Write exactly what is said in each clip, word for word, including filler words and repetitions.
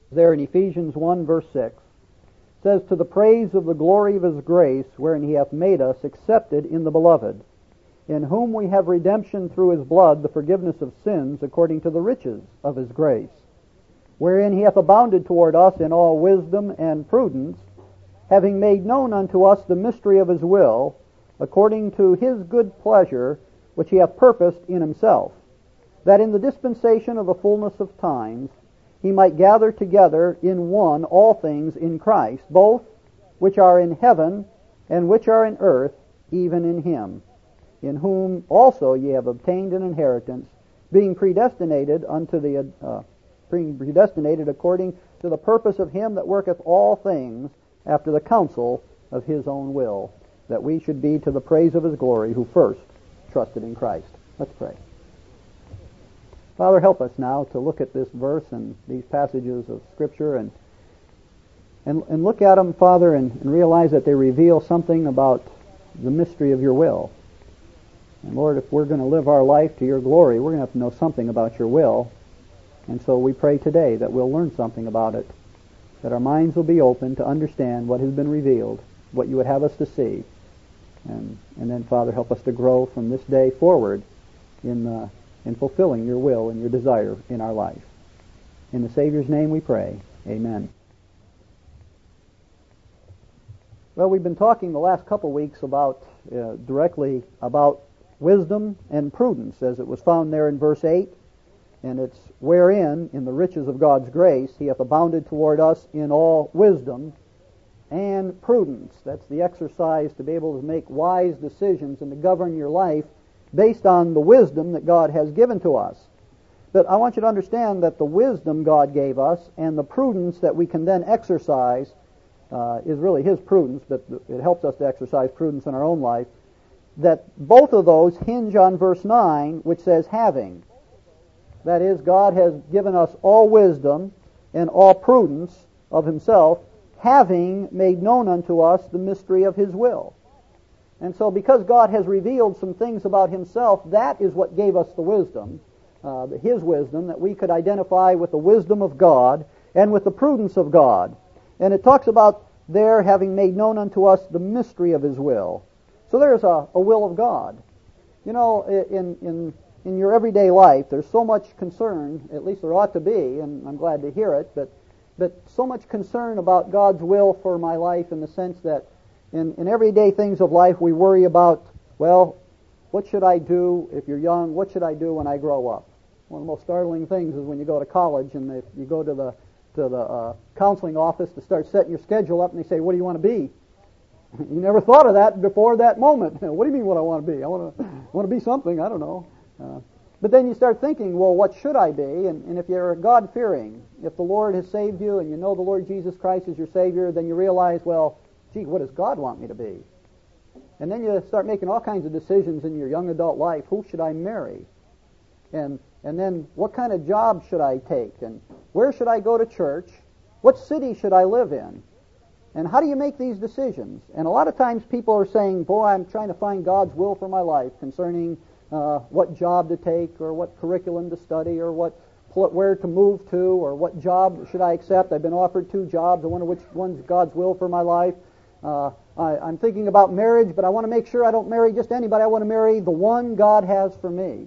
There in Ephesians one, verse six, it says, "To the praise of the glory of His grace, wherein He hath made us accepted in the Beloved, in whom we have redemption through His blood, the forgiveness of sins, according to the riches of His grace, wherein He hath abounded toward us in all wisdom and prudence, having made known unto us the mystery of His will, according to His good pleasure, which He hath purposed in Himself, that in the dispensation of the fullness of times He might gather together in one all things in Christ, both which are in heaven and which are in earth, even in Him, in whom also ye have obtained an inheritance, being predestinated unto the uh, being predestinated according to the purpose of Him that worketh all things after the counsel of His own will, that we should be to the praise of His glory, who first trusted in Christ." Let's pray. Father, help us now to look at this verse and these passages of Scripture and and, and look at them, Father, and, and realize that they reveal something about the mystery of Your will. And Lord, if we're going to live our life to Your glory, we're going to have to know something about Your will. And so we pray today that we'll learn something about it, that our minds will be open to understand what has been revealed, what You would have us to see. And and then, Father, help us to grow from this day forward in uh, in fulfilling Your will and Your desire in our life. In the Savior's name we pray. Amen. Well, we've been talking the last couple weeks about uh, directly about wisdom and prudence, as it was found there in verse eight. And it's wherein, in the riches of God's grace, He hath abounded toward us in all wisdom and prudence. That's the exercise to be able to make wise decisions and to govern your life based on the wisdom that God has given to us. But I want you to understand that the wisdom God gave us and the prudence that we can then exercise uh, is really His prudence, but it helps us to exercise prudence in our own life, that both of those hinge on verse nine, which says having. That is, God has given us all wisdom and all prudence of Himself, having made known unto us the mystery of His will. And so because God has revealed some things about Himself, that is what gave us the wisdom, uh, His wisdom, that we could identify with the wisdom of God and with the prudence of God. And it talks about there having made known unto us the mystery of His will. So there's a, a will of God. You know, in, in, in your everyday life, there's so much concern, at least there ought to be, and I'm glad to hear it, but, but so much concern about God's will for my life in the sense that In, in everyday things of life, we worry about, well, what should I do if you're young? What should I do when I grow up? One of the most startling things is when you go to college and they, you go to the to the uh, counseling office to start setting your schedule up, and they say, "What do you want to be?" You never thought of that before that moment. What do you mean, what I want to be? I want to want to be something. I don't know. Uh, but then you start thinking, well, what should I be? And, and if you're God-fearing, if the Lord has saved you and you know the Lord Jesus Christ is your Savior, then you realize, well, gee, what does God want me to be? And then you start making all kinds of decisions in your young adult life. Who should I marry? And and then what kind of job should I take? And where should I go to church? What city should I live in? And how do you make these decisions? And a lot of times people are saying, boy, I'm trying to find God's will for my life concerning uh, what job to take or what curriculum to study or what where to move to or what job should I accept. I've been offered two jobs. I wonder which one's God's will for my life. Uh, I, I'm thinking about marriage, but I want to make sure I don't marry just anybody. I want to marry the one God has for me.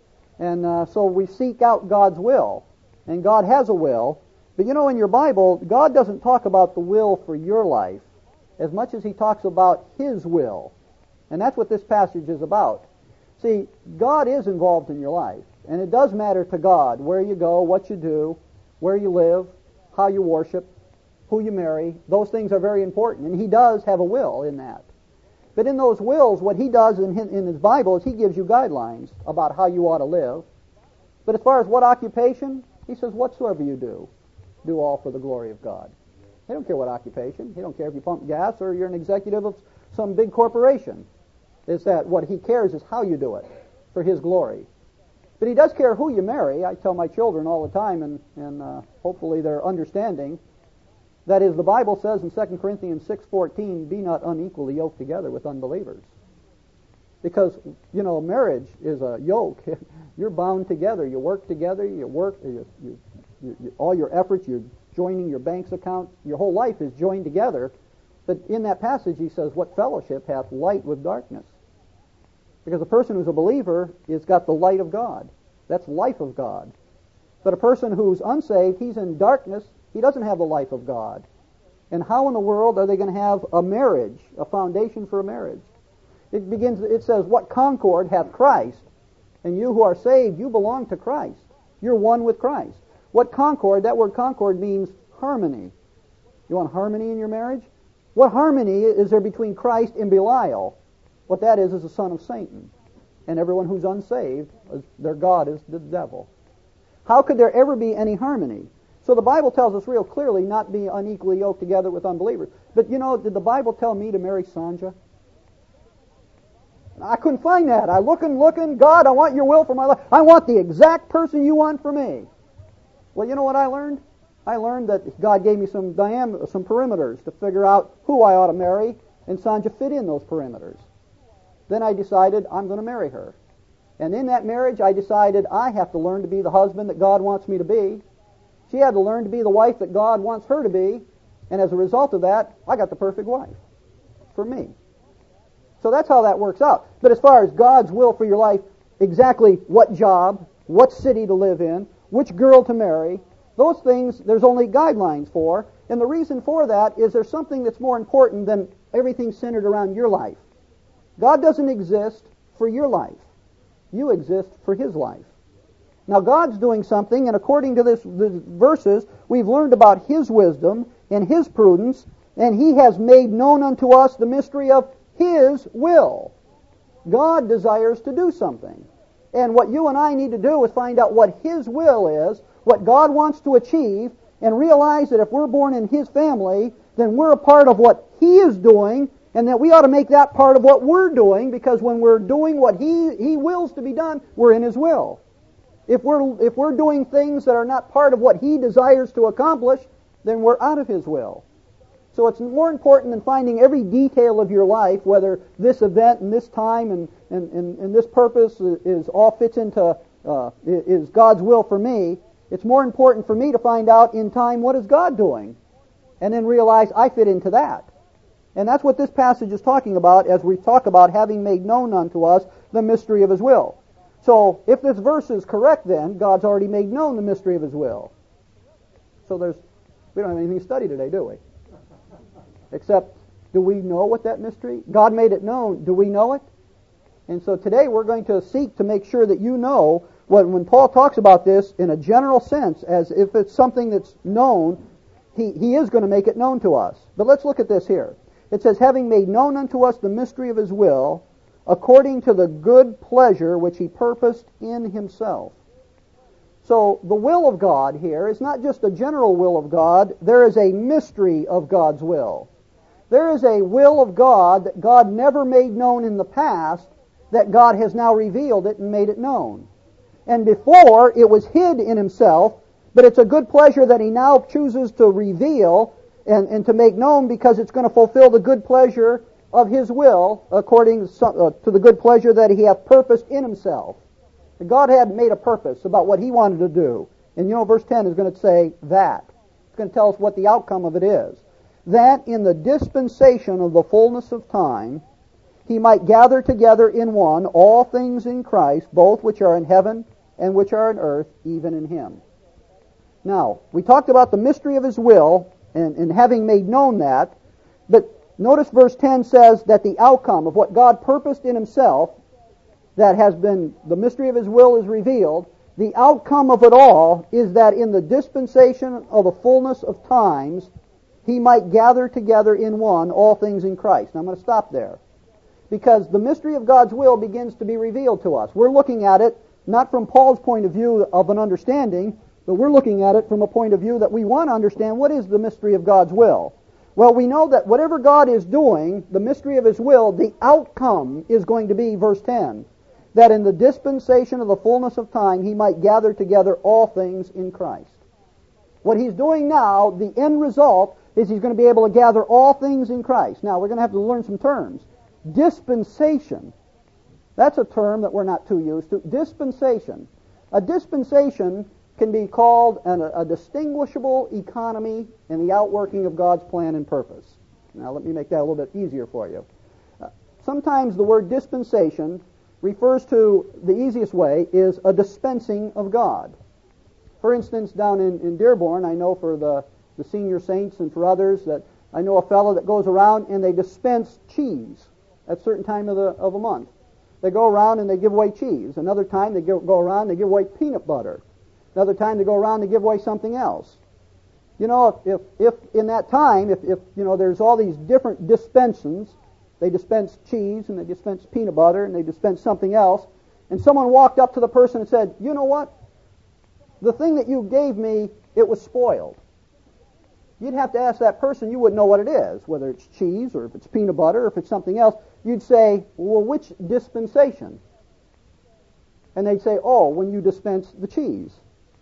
And uh, so we seek out God's will. And God has a will. But you know, in your Bible, God doesn't talk about the will for your life as much as He talks about His will. And that's what this passage is about. See, God is involved in your life. And it does matter to God where you go, what you do, where you live, how you worship, who you marry. Those things are very important. And He does have a will in that. But in those wills, what He does in His, in His Bible is He gives you guidelines about how you ought to live. But as far as what occupation, He says, whatsoever you do, do all for the glory of God. He don't care what occupation. He don't care if you pump gas or you're an executive of some big corporation. It's that what He cares is how you do it for His glory. But He does care who you marry. I tell my children all the time, and, and uh, hopefully they're understanding. That is, the Bible says in Second Corinthians six fourteen, be not unequally yoked together with unbelievers. Because, you know, marriage is a yoke. You're bound together. You work together. You work. You, you, you, you, all your efforts, your joining your bank's account. Your whole life is joined together. But in that passage he says, what fellowship hath light with darkness? Because a person who's a believer has got the light of God. That's life of God. But a person who's unsaved, he's in darkness, he doesn't have the life of God. And how in the world are they going to have a marriage, a foundation for a marriage? It begins. It says, what concord hath Christ? And you who are saved, you belong to Christ. You're one with Christ. What concord? That word concord means harmony. You want harmony in your marriage? What harmony is there between Christ and Belial? What that is is the son of Satan. And everyone who's unsaved, their God is the devil. How could there ever be any harmony? So the Bible tells us real clearly not be unequally yoked together with unbelievers. But you know, did the Bible tell me to marry Sanja? I couldn't find that. I looking, looking, God, I want your will for my life. I want the exact person you want for me. Well, you know what I learned? I learned that God gave me some diameter, some perimeters to figure out who I ought to marry, and Sanja fit in those perimeters. Then I decided I'm going to marry her. And in that marriage, I decided I have to learn to be the husband that God wants me to be. She had to learn to be the wife that God wants her to be. And as a result of that, I got the perfect wife for me. So that's how that works out. But as far as God's will for your life, exactly what job, what city to live in, which girl to marry, those things there's only guidelines for. And the reason for that is there's something that's more important than everything centered around your life. God doesn't exist for your life. You exist for His life. Now God's doing something, and according to this, this verses, we've learned about His wisdom and His prudence, and He has made known unto us the mystery of His will. God desires to do something. And what you and I need to do is find out what His will is, what God wants to achieve, and realize that if we're born in His family, then we're a part of what He is doing, and that we ought to make that part of what we're doing, because when we're doing what He He wills to be done, we're in His will. If we're if we're doing things that are not part of what He desires to accomplish, then we're out of His will. So it's more important than finding every detail of your life, whether this event and this time and, and, and, and this purpose is, is all fits into uh, is God's will for me. It's more important for me to find out in time what is God doing, and then realize I fit into that. And that's what this passage is talking about as we talk about having made known unto us the mystery of His will. So if this verse is correct, then God's already made known the mystery of His will. So there's we don't have anything to study today, do we? Except, do we know what that mystery? God made it known. Do we know it? And so today we're going to seek to make sure that you know what, when Paul talks about this in a general sense, as if it's something that's known, he, he is going to make it known to us. But let's look at this here. It says, having made known unto us the mystery of His will, according to the good pleasure which He purposed in Himself. So the will of God here is not just a general will of God. There is a mystery of God's will. There is a will of God that God never made known in the past, that God has now revealed it and made it known. And before, it was hid in Himself, but it's a good pleasure that He now chooses to reveal and, and to make known, because it's going to fulfill the good pleasure of His will according to the good pleasure that He hath purposed in Himself. God had made a purpose about what He wanted to do. And you know, verse ten is going to say that. It's going to tell us what the outcome of it is. That in the dispensation of the fullness of time, He might gather together in one all things in Christ, both which are in heaven and which are in earth, even in Him. Now, we talked about the mystery of His will, and, and having made known that, but notice verse ten says that the outcome of what God purposed in Himself, that has been, the mystery of His will is revealed, the outcome of it all is that in the dispensation of the fullness of times, He might gather together in one all things in Christ. Now I'm going to stop there, because the mystery of God's will begins to be revealed to us. We're looking at it not from Paul's point of view of an understanding, but we're looking at it from a point of view that we want to understand what is the mystery of God's will. Well, we know that whatever God is doing, the mystery of His will, the outcome is going to be, verse ten, that in the dispensation of the fullness of time He might gather together all things in Christ. What He's doing now, the end result, is He's going to be able to gather all things in Christ. Now, we're going to have to learn some terms. Dispensation. That's a term that we're not too used to. Dispensation. A dispensation can be called an, a distinguishable economy in the outworking of God's plan and purpose. Now let me make that a little bit easier for you. Uh, sometimes the word dispensation refers to, the easiest way, is a dispensing of God. For instance, down in, in Dearborn, I know for the, the senior saints and for others that I know a fellow that goes around and they dispense cheese at a certain time of the of a month. They go around and they give away cheese. Another time they give, go around and they give away peanut butter. Another time they go around and they give away something else. You know, if, if in that time, if, if you know, there's all these different dispensations, they dispense cheese and they dispense peanut butter and they dispense something else, and someone walked up to the person and said, you know what? The thing that you gave me, it was spoiled. You'd have to ask that person, you wouldn't know what it is, whether it's cheese or if it's peanut butter or if it's something else. You'd say, well, which dispensation? And they'd say, oh, when you dispense the cheese.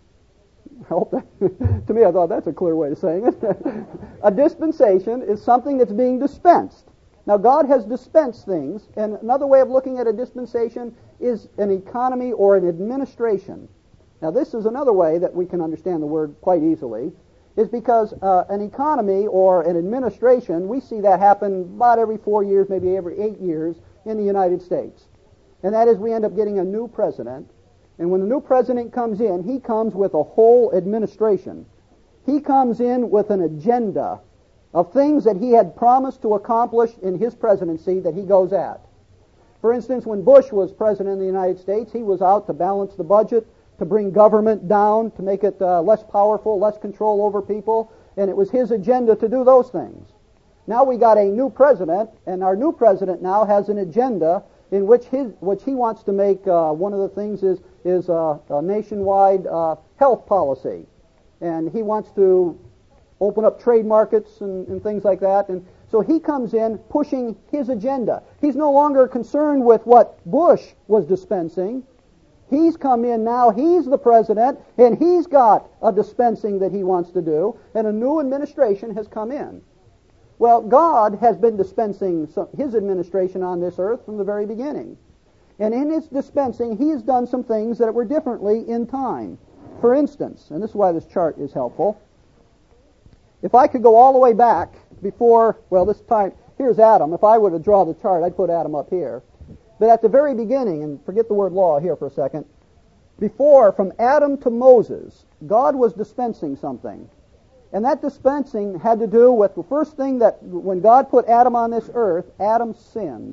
I hope that, to me, I thought that's a clear way of saying it. A dispensation is something that's being dispensed. Now, God has dispensed things, and another way of looking at a dispensation is an economy or an administration. Now, this is another way that we can understand the word quite easily, is because uh, an economy or an administration, we see that happen about every four years, maybe every eight years in the United States. And that is we end up getting a new president. And when the new president comes in, he comes with a whole administration. He comes in with an agenda of things that he had promised to accomplish in his presidency that he goes at. For instance, when Bush was president of the United States, he was out to balance the budget, to bring government down, to make it uh, less powerful, less control over people, and it was his agenda to do those things. Now we got a new president, and our new president now has an agenda in which his, which he wants to make. Uh, one of the things is is uh, a nationwide uh, health policy, and he wants to open up trade markets and, and things like that. And so he comes in pushing his agenda. He's no longer concerned with what Bush was dispensing. He's come in now, he's the president, and he's got a dispensing that he wants to do, and a new administration has come in. Well, God has been dispensing some, his administration on this earth from the very beginning. And in his dispensing, he has done some things that were differently in time. For instance, and this is why this chart is helpful, if I could go all the way back before, well, this time, here's Adam. If I were to draw the chart, I'd put Adam up here. But at the very beginning, and forget the word law here for a second, before, from Adam to Moses, God was dispensing something. And that dispensing had to do with the first thing that, when God put Adam on this earth, Adam sinned.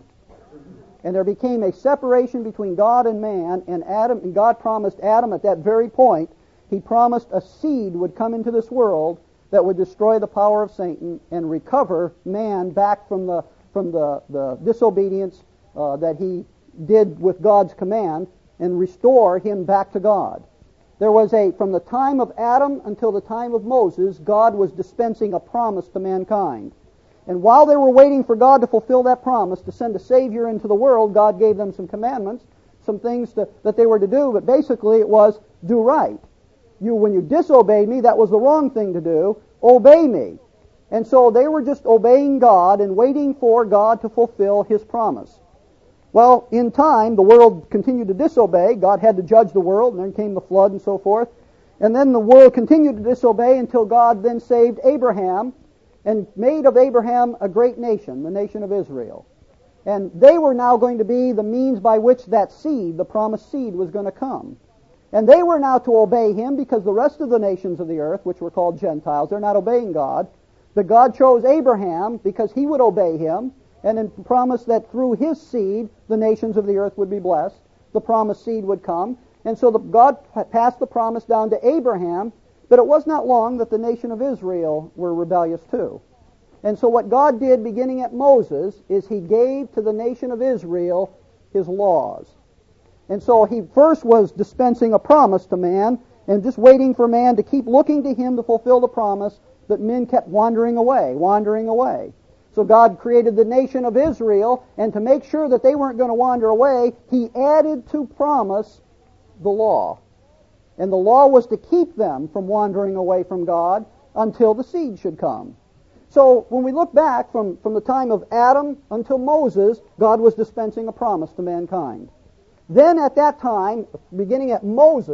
And there became a separation between God and man, and Adam, and God promised Adam at that very point, he promised a seed would come into this world that would destroy the power of Satan and recover man back from the from the, the disobedience uh, that he did with God's command and restore him back to God. There was a, from the time of Adam until the time of Moses, God was dispensing a promise to mankind. And while they were waiting for God to fulfill that promise, to send a Savior into the world, God gave them some commandments, some things to, that they were to do, but basically it was, do right. You, when you disobeyed me, that was the wrong thing to do. Obey me. And so they were just obeying God and waiting for God to fulfill His promise. Well, in time, the world continued to disobey. God had to judge the world, and then came the flood and so forth. And then the world continued to disobey until God then saved Abraham and made of Abraham a great nation, the nation of Israel. And they were now going to be the means by which that seed, the promised seed, was going to come. And they were now to obey him because the rest of the nations of the earth, which were called Gentiles, they're not obeying God. But God chose Abraham because he would obey him, and then promised that through his seed the nations of the earth would be blessed. The promised seed would come. And so the, God passed the promise down to Abraham, but it was not long that the nation of Israel were rebellious too. And so what God did beginning at Moses is he gave to the nation of Israel his laws. And so he first was dispensing a promise to man and just waiting for man to keep looking to him to fulfill the promise, but men kept wandering away, wandering away. So God created the nation of Israel, and to make sure that they weren't going to wander away, he added to promise the law. And the law was to keep them from wandering away from God until the seed should come. So when we look back from, from the time of Adam until Moses, God was dispensing a promise to mankind. Then at that time, beginning at Moses,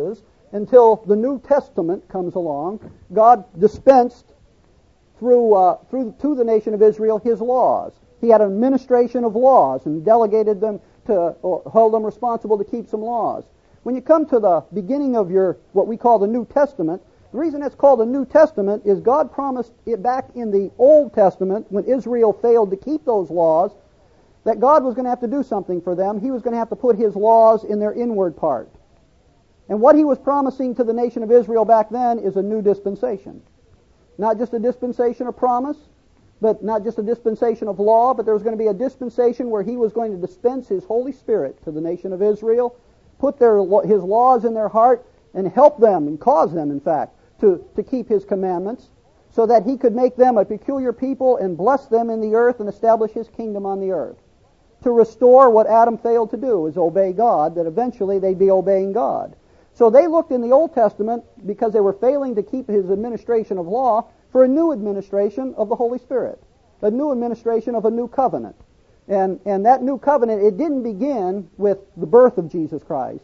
until the New Testament comes along, God dispensed through uh, through to the nation of Israel His laws. He had an administration of laws and delegated them to or hold them responsible to keep some laws. When you come to the beginning of your what we call the New Testament, the reason it's called the New Testament is God promised it back in the Old Testament when Israel failed to keep those laws that God was going to have to do something for them. He was going to have to put His laws in their inward part. And what He was promising to the nation of Israel back then is a new dispensation. Not just a dispensation of promise, but not just a dispensation of law, but there was going to be a dispensation where He was going to dispense His Holy Spirit to the nation of Israel, put their His laws in their heart, and help them, and cause them, in fact, to, to keep His commandments, so that He could make them a peculiar people and bless them in the earth and establish His kingdom on the earth. To restore what Adam failed to do, is obey God, that eventually they'd be obeying God. So they looked in the Old Testament, because they were failing to keep His administration of law, for a new administration of the Holy Spirit, a new administration of a new covenant. And, and that new covenant, it didn't begin with the birth of Jesus Christ.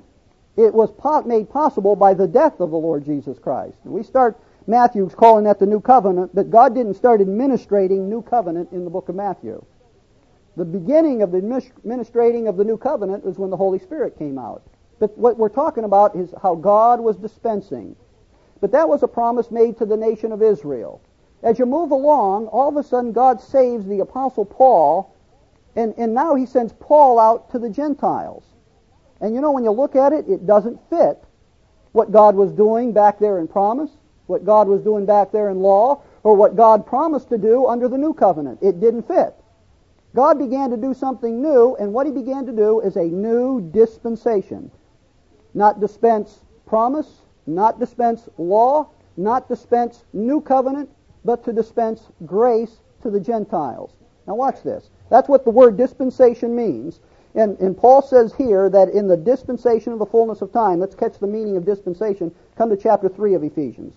It was po- made possible by the death of the Lord Jesus Christ. And we start, Matthew's calling that the new covenant, but God didn't start administrating new covenant in the book of Matthew. The beginning of the administrating of the new covenant was when the Holy Spirit came out. But what we're talking about is how God was dispensing. But that was a promise made to the nation of Israel. As you move along, all of a sudden God saves the Apostle Paul, and, and now He sends Paul out to the Gentiles. And you know, when you look at it, it doesn't fit what God was doing back there in promise, what God was doing back there in law, or what God promised to do under the new covenant. It didn't fit. God began to do something new, and what He began to do is a new dispensation. Not dispense promise, not dispense law, not dispense new covenant, but to dispense grace to the Gentiles. Now watch this. That's what the word dispensation means. And, and Paul says here that in the dispensation of the fullness of time, let's catch the meaning of dispensation, come to chapter three of Ephesians.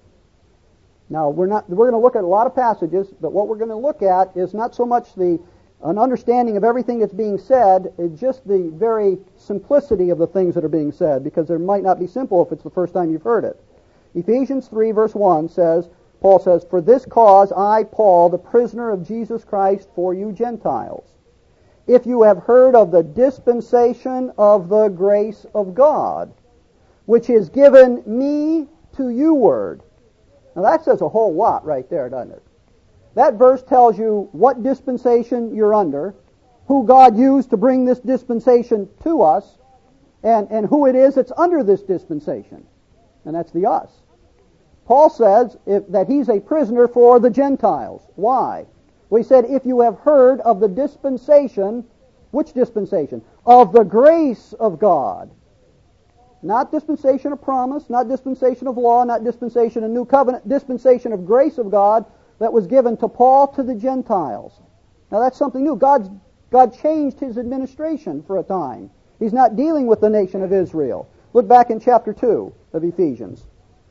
Now, we're not we're going to look at a lot of passages, but what we're going to look at is not so much the an understanding of everything that's being said, it's just the very simplicity of the things that are being said, because there might not be simple if it's the first time you've heard it. Ephesians three verse one says, Paul says, "For this cause I, Paul, the prisoner of Jesus Christ, for you Gentiles, if you have heard of the dispensation of the grace of God, which is given me to you word." Now that says a whole lot right there, doesn't it? That verse tells you what dispensation you're under, who God used to bring this dispensation to us, and, and who it is that's under this dispensation. And that's the us. Paul says if, that he's a prisoner for the Gentiles. Why? Well, he said, if you have heard of the dispensation, which dispensation? Of the grace of God. Not dispensation of promise, not dispensation of law, not dispensation of new covenant, dispensation of grace of God that was given to Paul to the Gentiles. Now that's something new. God's, God changed His administration for a time. He's not dealing with the nation of Israel. Look back in chapter two of Ephesians.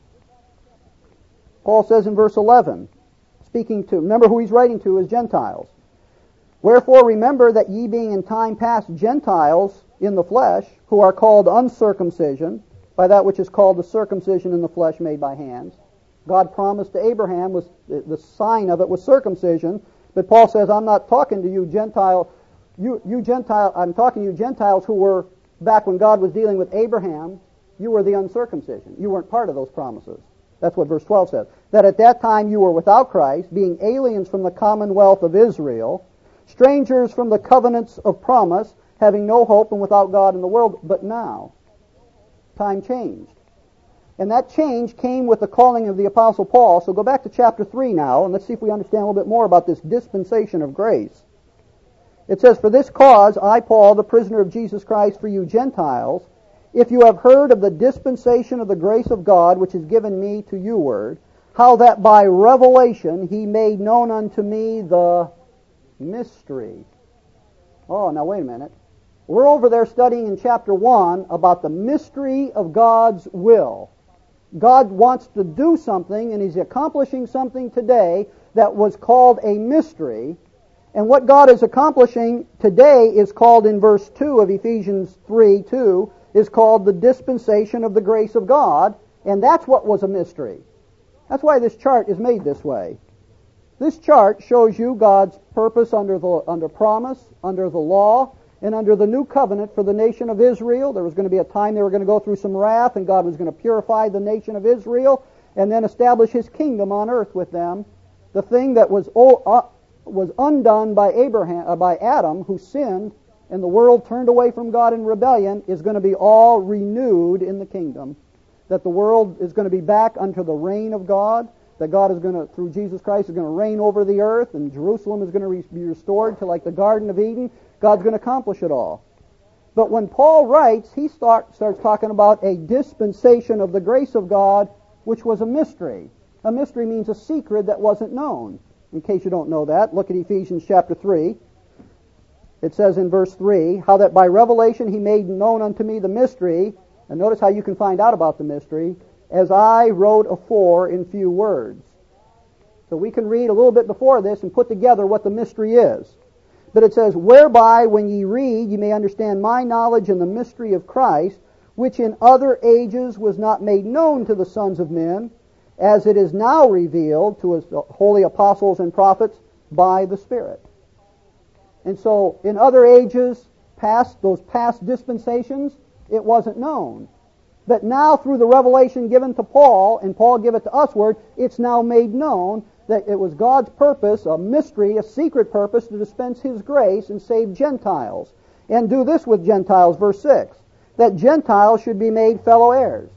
Paul says in verse eleven, speaking to, remember who he's writing to is Gentiles. "Wherefore remember that ye being in time past Gentiles in the flesh, who are called uncircumcision, by that which is called the circumcision in the flesh made by hands." God promised to Abraham, was the sign of it was circumcision, but Paul says, I'm not talking to you Gentile, you, you Gentile, I'm talking to you Gentiles who were, back when God was dealing with Abraham, you were the uncircumcision. You weren't part of those promises. That's what verse twelve says. "That at that time you were without Christ, being aliens from the commonwealth of Israel, strangers from the covenants of promise, having no hope and without God in the world." But now, time changed. And that change came with the calling of the Apostle Paul. So go back to chapter three now, and let's see if we understand a little bit more about this dispensation of grace. It says, "For this cause I, Paul, the prisoner of Jesus Christ, for you Gentiles, if you have heard of the dispensation of the grace of God, which is given me to you word, how that by revelation He made known unto me the mystery." Oh, now wait a minute. We're over there studying in chapter one about the mystery of God's will. God wants to do something, and He's accomplishing something today that was called a mystery. And what God is accomplishing today is called in verse two of Ephesians three two, is called the dispensation of the grace of God, and that's what was a mystery. That's why this chart is made this way. This chart shows you God's purpose under the under promise, under the law, and under the new covenant for the nation of Israel. There was going to be a time they were going to go through some wrath, and God was going to purify the nation of Israel and then establish His kingdom on earth with them. The thing that was uh, was undone by Abraham, uh, by Adam, who sinned, and the world turned away from God in rebellion, is going to be all renewed in the kingdom. That the world is going to be back unto the reign of God. That God is going to, through Jesus Christ, is going to reign over the earth, and Jerusalem is going to re- be restored to like the Garden of Eden. God's going to accomplish it all. But when Paul writes, he start, starts talking about a dispensation of the grace of God, which was a mystery. A mystery means a secret that wasn't known. In case you don't know that, look at Ephesians chapter three. It says in verse three, how that by revelation He made known unto me the mystery, and notice how you can find out about the mystery, as I wrote afore in few words. So we can read a little bit before this and put together what the mystery is. But it says, whereby when ye read, ye may understand my knowledge in the mystery of Christ, which in other ages was not made known to the sons of men, as it is now revealed to His holy apostles and prophets by the Spirit. And so in other ages, past those past dispensations, it wasn't known. But now through the revelation given to Paul, and Paul give it to usward, it's now made known that it was God's purpose, a mystery, a secret purpose, to dispense His grace and save Gentiles. And do this with Gentiles, verse six, that Gentiles should be made fellow heirs.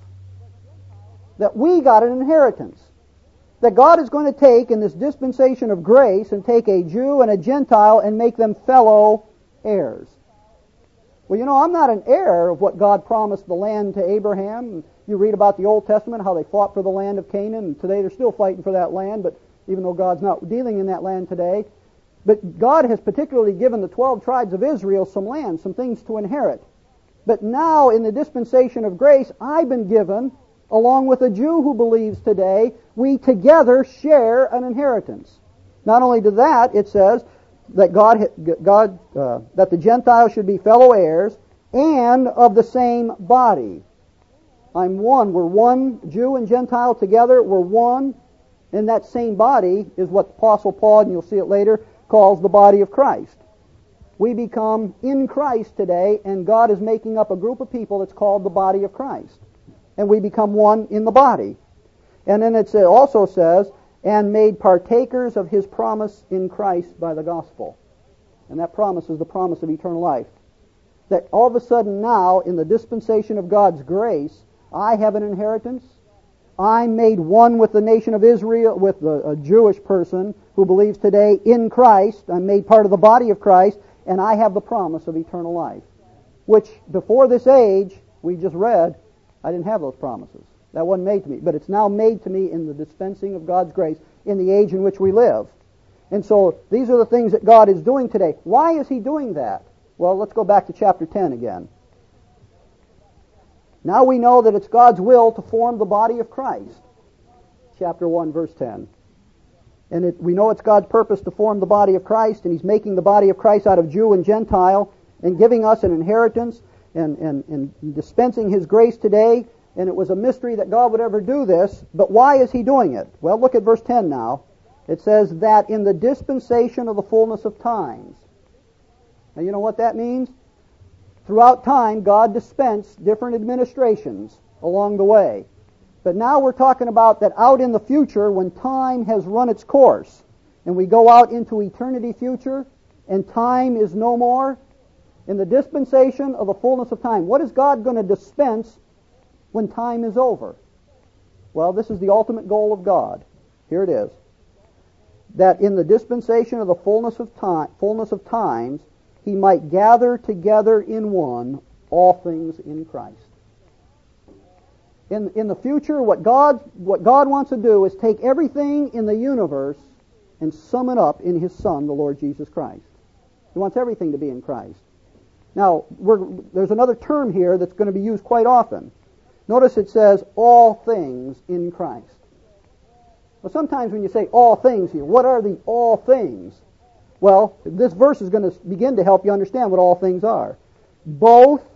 That we got an inheritance. That God is going to take in this dispensation of grace and take a Jew and a Gentile and make them fellow heirs. Well, you know, I'm not an heir of what God promised the land to Abraham. You read about the Old Testament, how they fought for the land of Canaan, and today they're still fighting for that land, but even though God's not dealing in that land today. But God has particularly given the twelve tribes of Israel some land, some things to inherit. But now, in the dispensation of grace, I've been given, along with a Jew who believes today, we together share an inheritance. Not only to that, it says that God, God, uh, that the Gentiles should be fellow heirs and of the same body. I'm one. We're one, Jew and Gentile together. We're one. And that same body is what the Apostle Paul, and you'll see it later, calls the body of Christ. We become in Christ today, and God is making up a group of people that's called the body of Christ. And we become one in the body. And then it also says, and made partakers of His promise in Christ by the gospel. And that promise is the promise of eternal life. That all of a sudden now, in the dispensation of God's grace, I have an inheritance. I'm made one with the nation of Israel, with the, a Jewish person who believes today in Christ. I'm made part of the body of Christ, and I have the promise of eternal life. Which, before this age, we just read, I didn't have those promises. That wasn't made to me. But it's now made to me in the dispensing of God's grace in the age in which we live. And so these are the things that God is doing today. Why is He doing that? Well, let's go back to chapter ten again. Now we know that it's God's will to form the body of Christ. Chapter one, verse ten. And it, we know it's God's purpose to form the body of Christ, and He's making the body of Christ out of Jew and Gentile, and giving us an inheritance, and, and, and dispensing His grace today. And it was a mystery that God would ever do this. But why is He doing it? Well, look at verse ten now. It says that in the dispensation of the fullness of times. Now you know what that means? Throughout time, God dispensed different administrations along the way. But now we're talking about that out in the future, when time has run its course, and we go out into eternity future, and time is no more, in the dispensation of the fullness of time, what is God going to dispense when time is over? Well, this is the ultimate goal of God. Here it is. That in the dispensation of the fullness of time, fullness of times, He might gather together in one all things in Christ. In, in the future, what God, what God wants to do is take everything in the universe and sum it up in His Son, the Lord Jesus Christ. He wants everything to be in Christ. Now, we're, there's another term here that's going to be used quite often. Notice it says, all things in Christ. Well, sometimes when you say all things here, what are the all things? Well, this verse is going to begin to help you understand what all things are. Both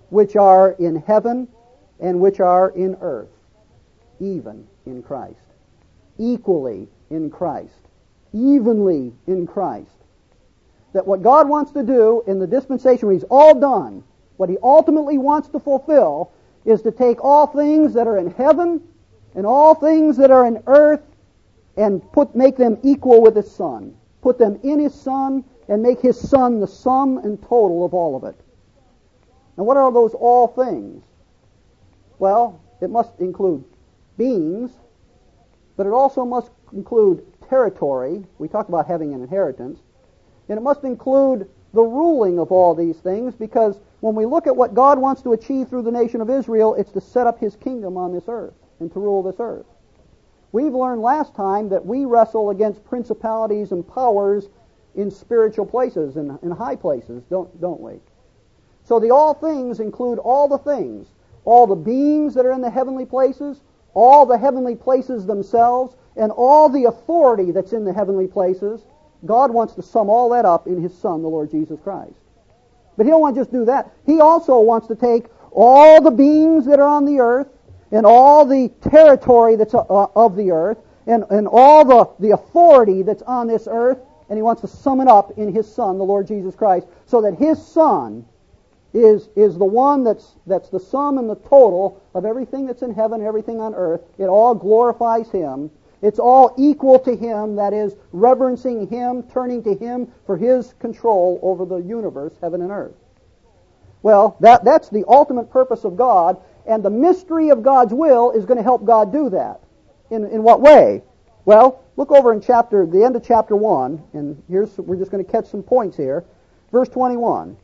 which are in heaven and which are in earth, even in Christ. Equally in Christ. Evenly in Christ. That what God wants to do in the dispensation where He's all done, what He ultimately wants to fulfill, is to take all things that are in heaven and all things that are in earth and put make them equal with His Son. Put them in His Son and make His Son the sum and total of all of it. Now what are those all things? Well, it must include beings, but it also must include territory. We talked about having an inheritance. And it must include the ruling of all these things, because when we look at what God wants to achieve through the nation of Israel, it's to set up His kingdom on this earth and to rule this earth. We've learned last time that we wrestle against principalities and powers in spiritual places and in high places, don't, don't we? So the all things include all the things, all the beings that are in the heavenly places, all the heavenly places themselves, and all the authority that's in the heavenly places. God wants to sum all that up in His Son, the Lord Jesus Christ. But He don't want to just do that. He also wants to take all the beings that are on the earth and all the territory that's uh, of the earth and, and all the, the authority that's on this earth, and He wants to sum it up in His Son, the Lord Jesus Christ, so that His Son is, is the one that's, that's the sum and the total of everything that's in heaven and everything on earth. It all glorifies Him. It's all equal to Him, that is, reverencing Him, turning to Him for His control over the universe, heaven and earth. Well, that, that's the ultimate purpose of God, and the mystery of God's will is going to help God do that. In, in what way? Well, look over in chapter, the end of chapter one, and here's, we're just going to catch some points here. Verse twenty-one.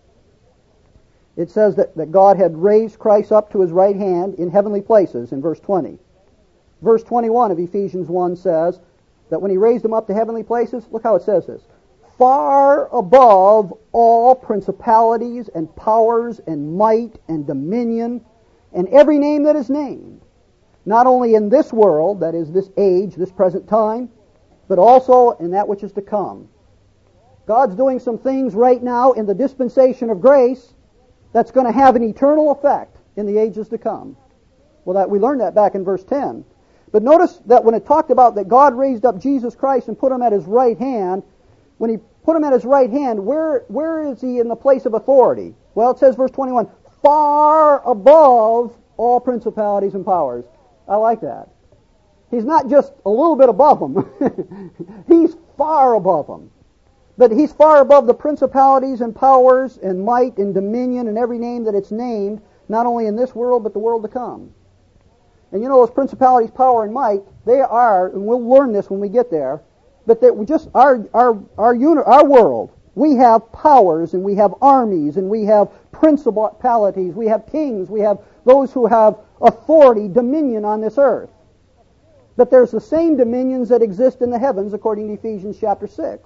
It says that, that God had raised Christ up to His right hand in heavenly places in verse twenty. Verse twenty-one of Ephesians one says that when He raised Him up to heavenly places, look how it says this. Far above all principalities and powers and might and dominion and every name that is named, not only in this world, that is this age, this present time, but also in that which is to come. God's doing some things right now in the dispensation of grace that's going to have an eternal effect in the ages to come. Well, that we learned that back in verse ten. But notice that when it talked about that God raised up Jesus Christ and put Him at His right hand, when He put Him at His right hand, where where is He in the place of authority? Well, it says, verse twenty-one, far above all principalities and powers. I like that. He's not just a little bit above them. He's far above them. But He's far above the principalities and powers and might and dominion and every name that it's named, not only in this world, but the world to come. And you know, those principalities, power, and might, they are, and we'll learn this when we get there, but that we just, our, our, our, uni, our world, we have powers, and we have armies, and we have principalities, we have kings, we have those who have authority, dominion on this earth. But there's the same dominions that exist in the heavens, according to Ephesians chapter six.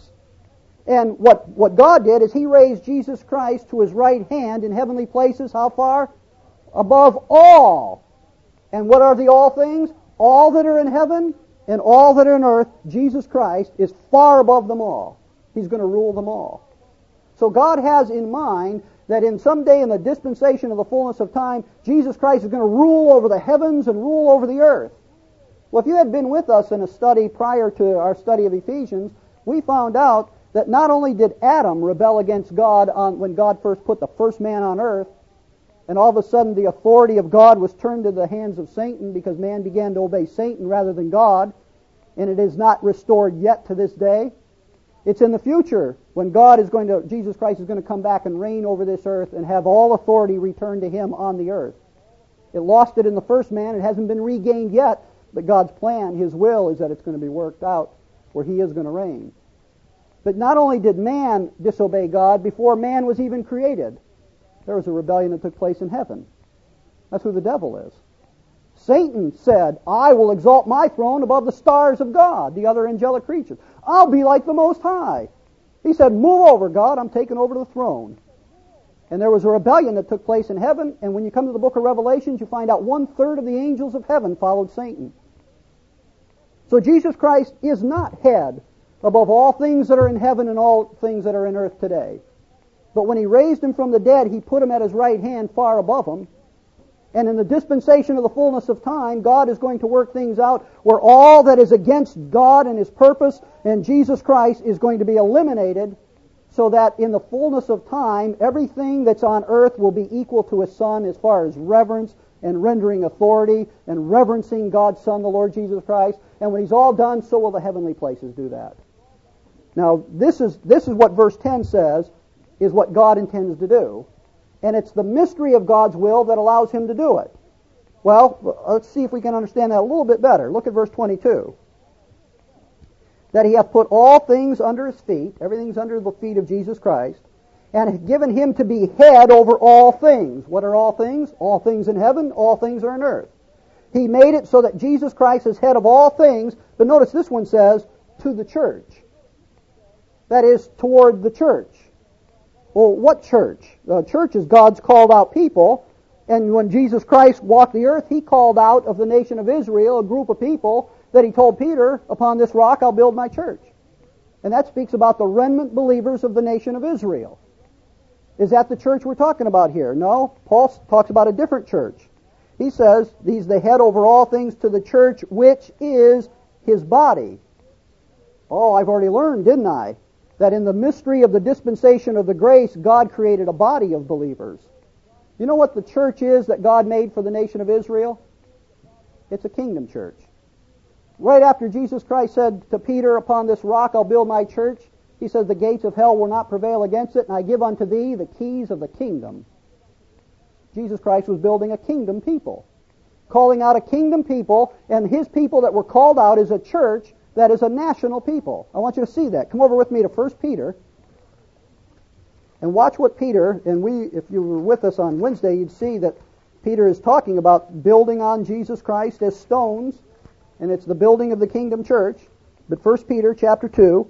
And what, what God did is He raised Jesus Christ to His right hand in heavenly places, how far? Above all. And what are the all things? All that are in heaven and all that are in earth, Jesus Christ is far above them all. He's going to rule them all. So God has in mind that in some day in the dispensation of the fullness of time, Jesus Christ is going to rule over the heavens and rule over the earth. Well, if you had been with us in a study prior to our study of Ephesians, we found out that not only did Adam rebel against God on, when God first put the first man on earth, and all of a sudden the authority of God was turned to the hands of Satan because man began to obey Satan rather than God, and it is not restored yet to this day. It's in the future when God is going to, Jesus Christ is going to come back and reign over this earth and have all authority returned to Him on the earth. It lost it in the first man. It hasn't been regained yet, but God's plan, His will, is that it's going to be worked out where He is going to reign. But not only did man disobey God, before man was even created, there was a rebellion that took place in heaven. That's who the devil is. Satan said, I will exalt my throne above the stars of God, the other angelic creatures. I'll be like the Most High. He said, move over, God, I'm taking over the throne. And there was a rebellion that took place in heaven, and when you come to the book of Revelations, you find out one-third of the angels of heaven followed Satan. So Jesus Christ is not head above all things that are in heaven and all things that are in earth today. But when he raised him from the dead, he put him at his right hand far above him. And in the dispensation of the fullness of time, God is going to work things out where all that is against God and His purpose and Jesus Christ is going to be eliminated, so that in the fullness of time, everything that's on earth will be equal to His Son as far as reverence and rendering authority and reverencing God's Son, the Lord Jesus Christ. And when He's all done, so will the heavenly places do that. Now, this is this is what verse ten says is what God intends to do. And it's the mystery of God's will that allows Him to do it. Well, let's see if we can understand that a little bit better. Look at verse twenty-two. That He hath put all things under His feet, everything's under the feet of Jesus Christ, and hath given Him to be head over all things. What are all things? All things in heaven, all things are in earth. He made it so that Jesus Christ is head of all things, but notice this one says, to the church. That is, toward the church. Well, what church? The church is God's called out people, and when Jesus Christ walked the earth, He called out of the nation of Israel a group of people that He told Peter, upon this rock I'll build my church. And that speaks about the remnant believers of the nation of Israel. Is that the church we're talking about here? No, Paul talks about a different church. He says, He's the head over all things to the church, which is His body. Oh, I've already learned, didn't I? That in the mystery of the dispensation of the grace, God created a body of believers. You know what the church is that God made for the nation of Israel? It's a kingdom church. Right after Jesus Christ said to Peter, upon this rock I'll build my church, He says, the gates of hell will not prevail against it, and I give unto thee the keys of the kingdom. Jesus Christ was building a kingdom people, calling out a kingdom people, and His people that were called out is a church that is a national people. I want you to see that. Come over with me to First Peter. And watch what Peter, and we, if you were with us on Wednesday, you'd see that Peter is talking about building on Jesus Christ as stones, and it's the building of the kingdom church. But First Peter chapter two,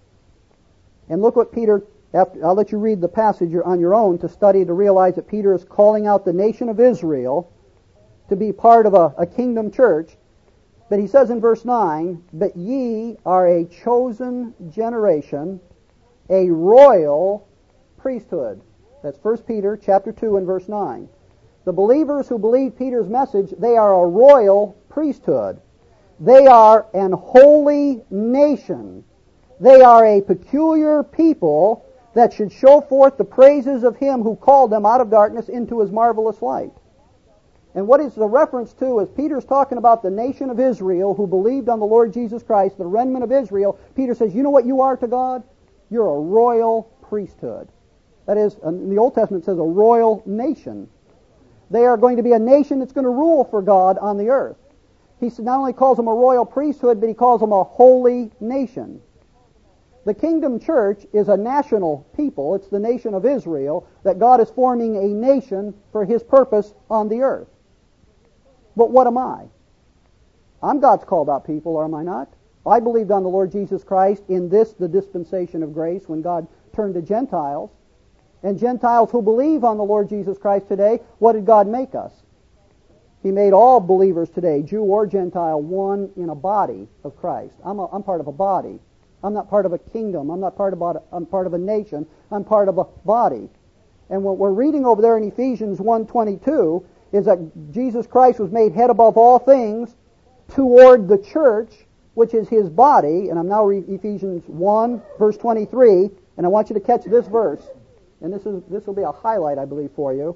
and look what Peter, after, I'll let you read the passage on your own to study to realize that Peter is calling out the nation of Israel to be part of a, a kingdom church. But he says in verse nine, but ye are a chosen generation, a royal priesthood. That's First Peter chapter two and verse nine. The believers who believe Peter's message, they are a royal priesthood. They are an holy nation. They are a peculiar people that should show forth the praises of Him who called them out of darkness into His marvelous light. And what is the reference to is Peter's talking about the nation of Israel who believed on the Lord Jesus Christ, the remnant of Israel. Peter says, you know what you are to God? You're a royal priesthood. That is, in the Old Testament it says a royal nation. They are going to be a nation that's going to rule for God on the earth. He not only calls them a royal priesthood, but he calls them a holy nation. The kingdom church is a national people. It's the nation of Israel that God is forming a nation for His purpose on the earth. But what am I? I'm God's called out people, am I not? I believed on the Lord Jesus Christ in this, the dispensation of grace, when God turned to Gentiles. And Gentiles who believe on the Lord Jesus Christ today, what did God make us? He made all believers today, Jew or Gentile, one in a body of Christ. I'm, a, I'm part of a body. I'm not part of a kingdom. I'm not part of a, I'm part of a nation. I'm part of a body. And what we're reading over there in Ephesians one twenty-two is that Jesus Christ was made head above all things toward the church, which is His body. And I'm now reading Ephesians one, verse twenty-three, and I want you to catch this verse. And this is this will be a highlight, I believe, for you.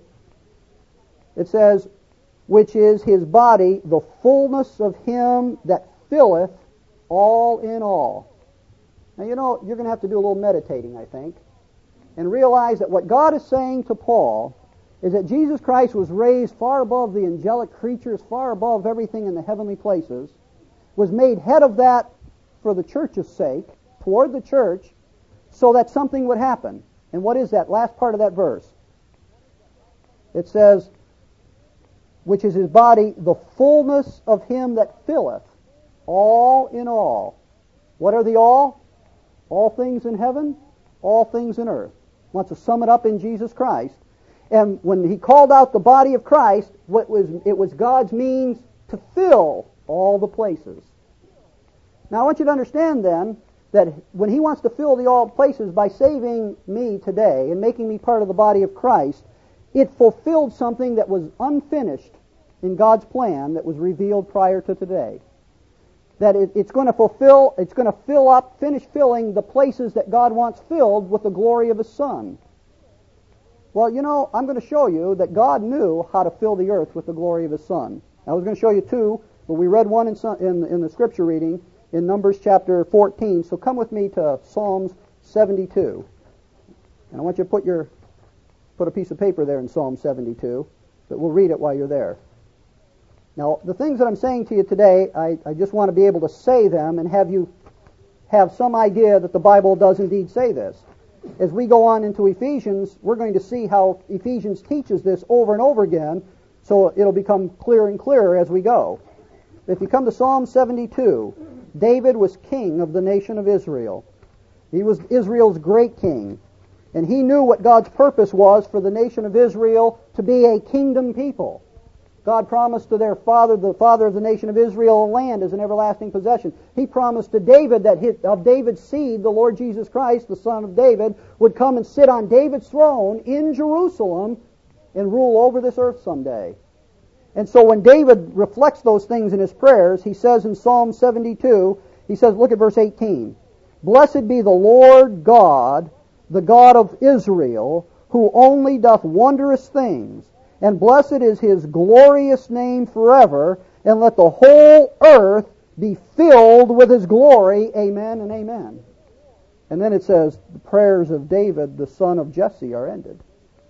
It says, which is His body, the fullness of Him that filleth all in all. Now, you know, you're going to have to do a little meditating, I think, and realize that what God is saying to Paul is that Jesus Christ was raised far above the angelic creatures, far above everything in the heavenly places, was made head of that for the church's sake, toward the church, so that something would happen. And what is that last part of that verse? It says, which is His body, the fullness of Him that filleth all in all. What are the all? All things in heaven, all things in earth. Wants to sum it up in Jesus Christ. And when He called out the body of Christ, what was it was God's means to fill all the places. Now I want you to understand then that when He wants to fill the all places by saving me today and making me part of the body of Christ, it fulfilled something that was unfinished in God's plan that was revealed prior to today. That it, it's going to fulfill, it's going to fill up, finish filling the places that God wants filled with the glory of His Son. Well, you know, I'm going to show you that God knew how to fill the earth with the glory of His Son. I was going to show you two, but we read one in, in, in the scripture reading in Numbers chapter fourteen. So come with me to Psalms seventy-two. And I want you to put your put a piece of paper there in Psalm seventy-two, but we'll read it while you're there. Now, the things that I'm saying to you today, I, I just want to be able to say them and have you have some idea that the Bible does indeed say this. As we go on into Ephesians, we're going to see how Ephesians teaches this over and over again, so it'll become clearer and clearer as we go. If you come to Psalm seventy-two, David was king of the nation of Israel. He was Israel's great king, and he knew what God's purpose was for the nation of Israel to be a kingdom people. God promised to their father, the father of the nation of Israel, a land as an everlasting possession. He promised to David that his, of David's seed, the Lord Jesus Christ, the son of David, would come and sit on David's throne in Jerusalem and rule over this earth someday. And so when David reflects those things in his prayers, he says in Psalm seventy-two, he says, look at verse eighteen, "Blessed be the Lord God, the God of Israel, who only doth wondrous things. And blessed is His glorious name forever, and let the whole earth be filled with His glory. Amen and amen." And then it says, the prayers of David, the son of Jesse, are ended.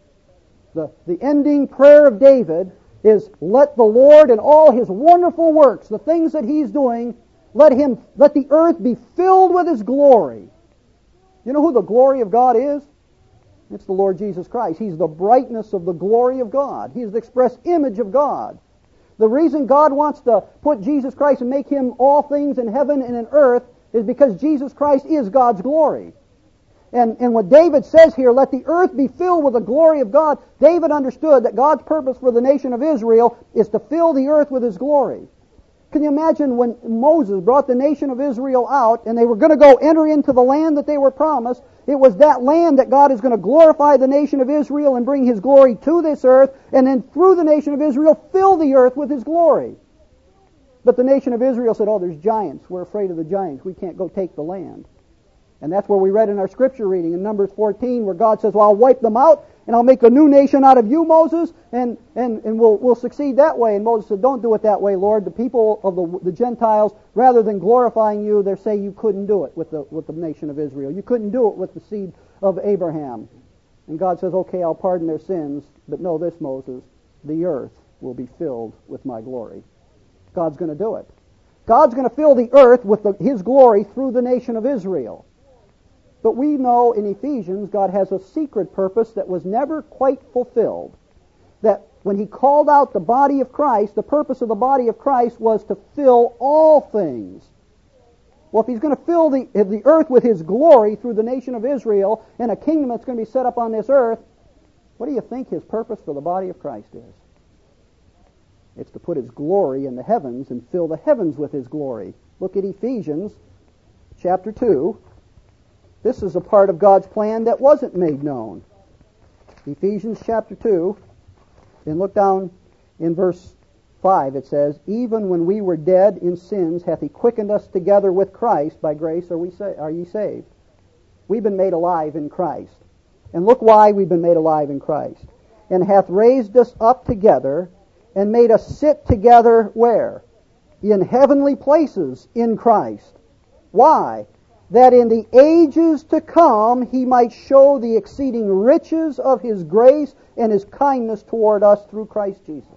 The, the ending prayer of David is, let the Lord and all His wonderful works, the things that He's doing, let Him, let the earth be filled with His glory. You know who the glory of God is? It's the Lord Jesus Christ. He's the brightness of the glory of God. He's the express image of God. The reason God wants to put Jesus Christ and make Him all things in heaven and in earth is because Jesus Christ is God's glory. And, and what David says here, let the earth be filled with the glory of God, David understood that God's purpose for the nation of Israel is to fill the earth with His glory. Can you imagine when Moses brought the nation of Israel out and they were going to go enter into the land that they were promised? It was that land that God is going to glorify the nation of Israel and bring His glory to this earth, and then through the nation of Israel fill the earth with His glory. But the nation of Israel said, oh, there's giants. We're afraid of the giants. We can't go take the land. And that's where we read in our scripture reading in Numbers fourteen, where God says, well, I'll wipe them out, and I'll make a new nation out of you, Moses, and, and, and we'll, we'll succeed that way. And Moses said, don't do it that way, Lord. The people of the, the Gentiles, rather than glorifying you, they say you couldn't do it with the, with the nation of Israel. You couldn't do it with the seed of Abraham. And God says, okay, I'll pardon their sins, but know this, Moses, the earth will be filled with my glory. God's going to do it. God's going to fill the earth with the, His glory through the nation of Israel. But we know in Ephesians God has a secret purpose that was never quite fulfilled. That when He called out the body of Christ, the purpose of the body of Christ was to fill all things. Well, if He's going to fill the, the earth with His glory through the nation of Israel and a kingdom that's going to be set up on this earth, what do you think His purpose for the body of Christ is? It's to put His glory in the heavens and fill the heavens with His glory. Look at Ephesians chapter two. This is a part of God's plan that wasn't made known. Ephesians chapter two, and look down in verse five. It says, even when we were dead in sins, hath He quickened us together with Christ. By grace are we sa- are ye saved. We've been made alive in Christ. And look why we've been made alive in Christ. And hath raised us up together, and made us sit together where? In heavenly places in Christ. Why? That in the ages to come He might show the exceeding riches of His grace and His kindness toward us through Christ Jesus.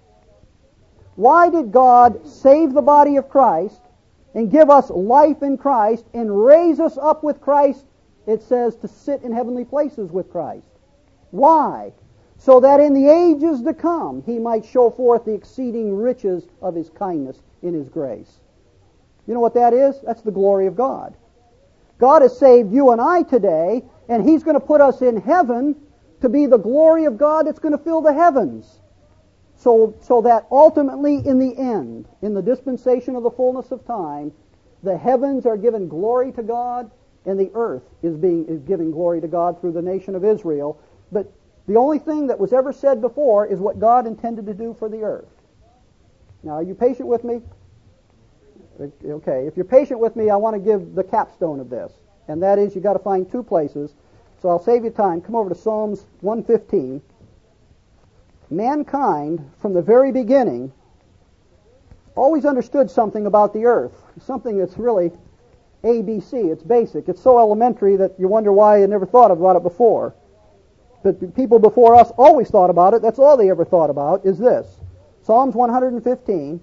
Why did God save the body of Christ and give us life in Christ and raise us up with Christ? It says to sit in heavenly places with Christ. Why? So that in the ages to come He might show forth the exceeding riches of His kindness in His grace. You know what that is? That's the glory of God. God has saved you and I today, and He's going to put us in heaven to be the glory of God that's going to fill the heavens. So, so that ultimately in the end, in the dispensation of the fullness of time, The heavens are giving glory to God, and the earth is being is giving glory to God through the nation of Israel. But the only thing that was ever said before is what God intended to do for the earth. Now, are you patient with me? Okay, if you're patient with me, I want to give the capstone of this, and that is you've got to find two places. So I'll save you time. Come over to Psalms one fifteen. Mankind, from the very beginning, always understood something about the earth, something that's really A B C. It's basic. It's so elementary that you wonder why you never thought about it before. But people before us always thought about it. That's all they ever thought about is this. Psalms one fifteen.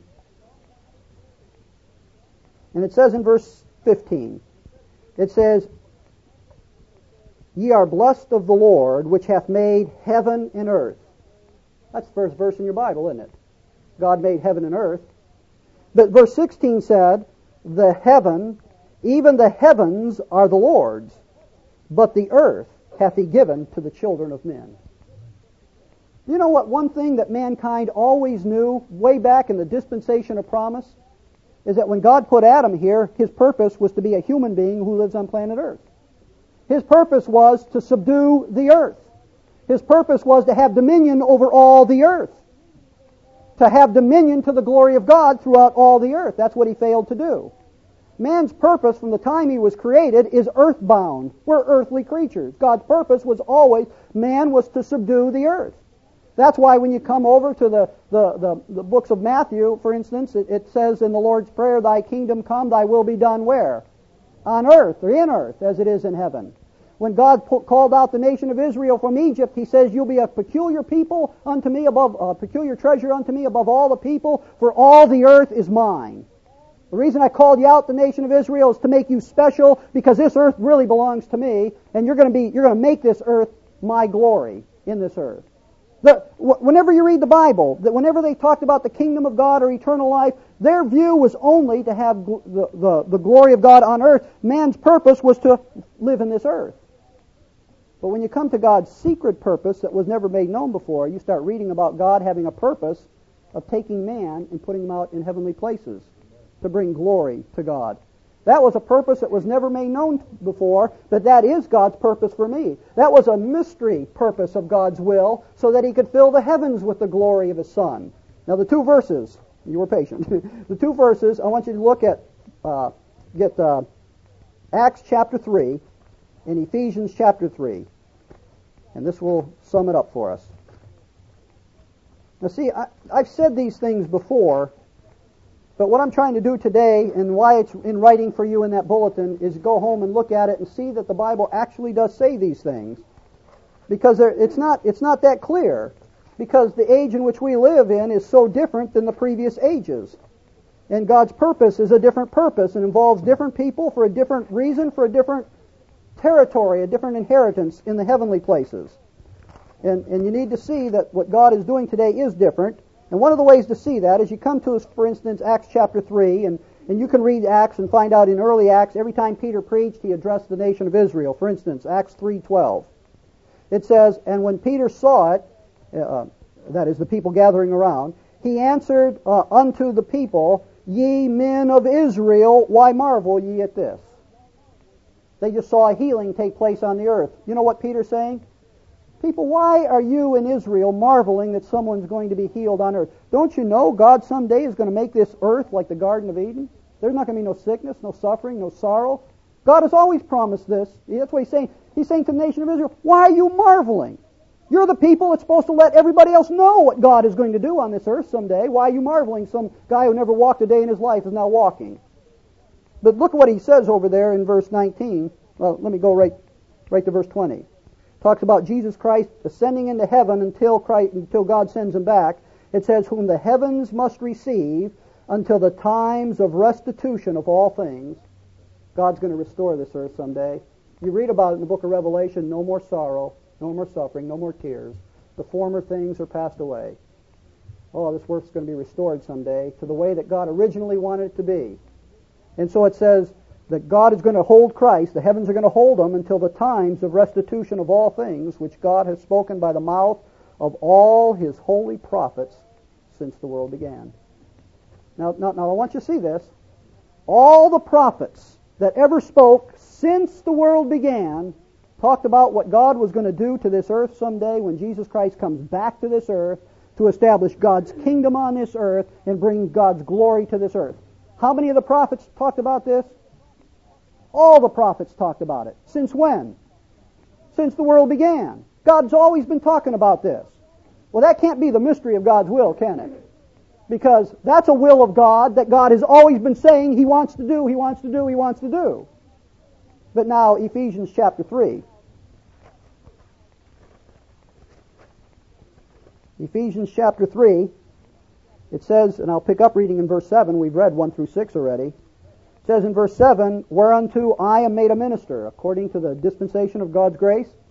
And it says in verse fifteen, it says, Ye are blessed of the Lord, which hath made heaven and earth. That's the first verse in your Bible, isn't it? God made heaven and earth. But verse sixteen said, The heaven, even the heavens are the Lord's, but the earth hath he given to the children of men. You know what one thing that mankind always knew way back in the dispensation of promise? Is that when God put Adam here, his purpose was to be a human being who lives on planet Earth. His purpose was to subdue the earth. His purpose was to have dominion over all the earth. To have dominion to the glory of God throughout all the earth. That's what he failed to do. Man's purpose from the time he was created is earthbound. We're earthly creatures. God's purpose was always, man was to subdue the earth. That's why when you come over to the, the, the, the books of Matthew, for instance, it, it says in the Lord's Prayer, Thy kingdom come, Thy will be done where? On earth, or in earth, as it is in heaven. When God po- called out the nation of Israel from Egypt, He says, You'll be a peculiar people unto me above, a peculiar treasure unto me above all the people, for all the earth is mine. The reason I called you out, the nation of Israel, is to make you special, because this earth really belongs to me, and you're going to be, you're going to make this earth my glory in this earth. The, whenever you read the Bible, that whenever they talked about the kingdom of God or eternal life, their view was only to have gl- the, the, the glory of God on earth. Man's purpose was to live in this earth. But when you come to God's secret purpose that was never made known before, you start reading about God having a purpose of taking man and putting him out in heavenly places to bring glory to God. That was a purpose that was never made known before, but that is God's purpose for me. That was a mystery purpose of God's will, so that He could fill the heavens with the glory of His Son. Now the two verses, you were patient, the two verses, I want you to look at, uh, get uh, Acts chapter three and Ephesians chapter three. And this will sum it up for us. Now see, I, I've said these things before, but what I'm trying to do today, and why it's in writing for you in that bulletin, is go home and look at it and see that the Bible actually does say these things. Because it's not, it's not that clear. Because the age in which we live in is so different than the previous ages. And God's purpose is a different purpose and involves different people for a different reason, for a different territory, a different inheritance in the heavenly places. And, and you need to see that what God is doing today is different. And one of the ways to see that is you come to, for instance, Acts chapter three, and, and you can read Acts and find out in early Acts, every time Peter preached, he addressed the nation of Israel. For instance, Acts three twelve. It says, And when Peter saw it, uh, that is, the people gathering around, he answered uh, unto the people, Ye men of Israel, why marvel ye at this? They just saw a healing take place on the earth. You know what Peter's saying? People, why are you in Israel marveling that someone's going to be healed on earth? Don't you know God someday is going to make this earth like the Garden of Eden? There's not going to be no sickness, no suffering, no sorrow. God has always promised this. That's what He's saying. He's saying to the nation of Israel, why are you marveling? You're the people that's supposed to let everybody else know what God is going to do on this earth someday. Why are you marveling? Some guy who never walked a day in his life is now walking. But look at what he says over there in verse nineteen. Well, let me go right, right to verse twenty. Talks about Jesus Christ ascending into heaven until Christ, until God sends Him back. It says, whom the heavens must receive until the times of restitution of all things. God's going to restore this earth someday. You read about it in the book of Revelation, no more sorrow, no more suffering, no more tears. The former things are passed away. Oh, this earth's going to be restored someday to the way that God originally wanted it to be. And so it says that God is going to hold Christ, the heavens are going to hold Him until the times of restitution of all things, which God has spoken by the mouth of all His holy prophets since the world began. Now, now, now I want you to see this. All the prophets that ever spoke since the world began talked about what God was going to do to this earth someday when Jesus Christ comes back to this earth to establish God's kingdom on this earth and bring God's glory to this earth. How many of the prophets talked about this? All the prophets talked about it. Since when? Since the world began. God's always been talking about this. Well, that can't be the mystery of God's will, can it? Because that's a will of God that God has always been saying He wants to do, He wants to do, He wants to do. But now, Ephesians chapter three. Ephesians chapter three, it says, and I'll pick up reading in verse seven, we've read one through six already. It says in verse seven, whereunto I am made a minister, according to the dispensation of God's grace,